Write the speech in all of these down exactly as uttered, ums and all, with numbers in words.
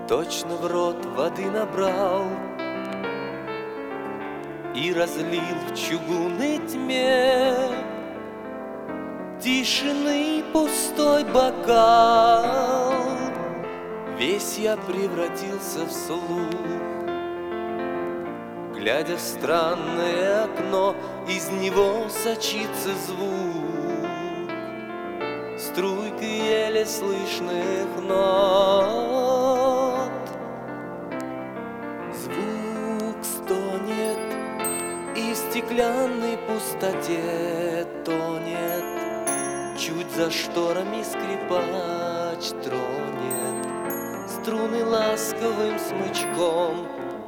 Точно в рот воды набрал и разлил в чугунной тьме тишины пустой бокал. Весь я превратился в слух, глядя в странное окно, из него сочится звук струйки еле слышных нот. Звук стонет и в стеклянной пустоте тонет. Чуть за шторами скрипач тронет струны ласковым смычком.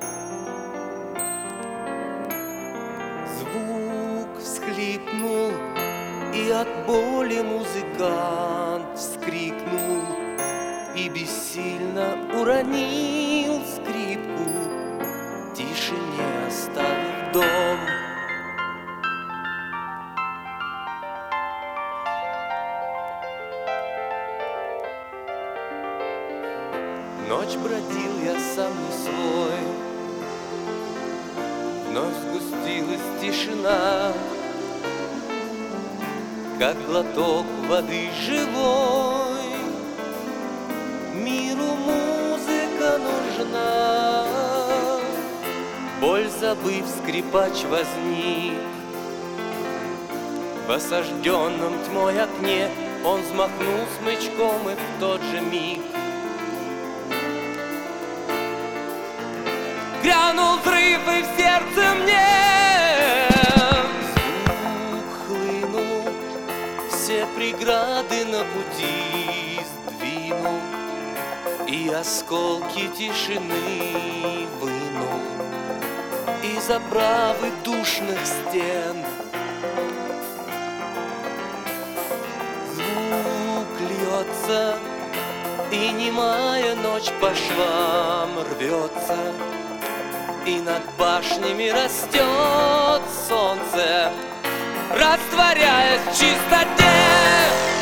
Звук всхлипнул, и от боли музыкант вскрикнул и бессильно уронил скрипку, в тишине оставив дом. Ночь бродил я сам не свой, вновь сгустилась тишина, как глоток воды живой. Миру музыка нужна. Боль забыв, скрипач возник в осажденном тьмой окне. Он взмахнул смычком, и в тот же миг грянул взрыв, и в сердце мне звук хлынул, все преграды на пути сдвинул и осколки тишины вынул из оправы душных стен. Звук льется, и немая ночь по швам рвется, и над башнями растет солнце, растворяясь в чистоте.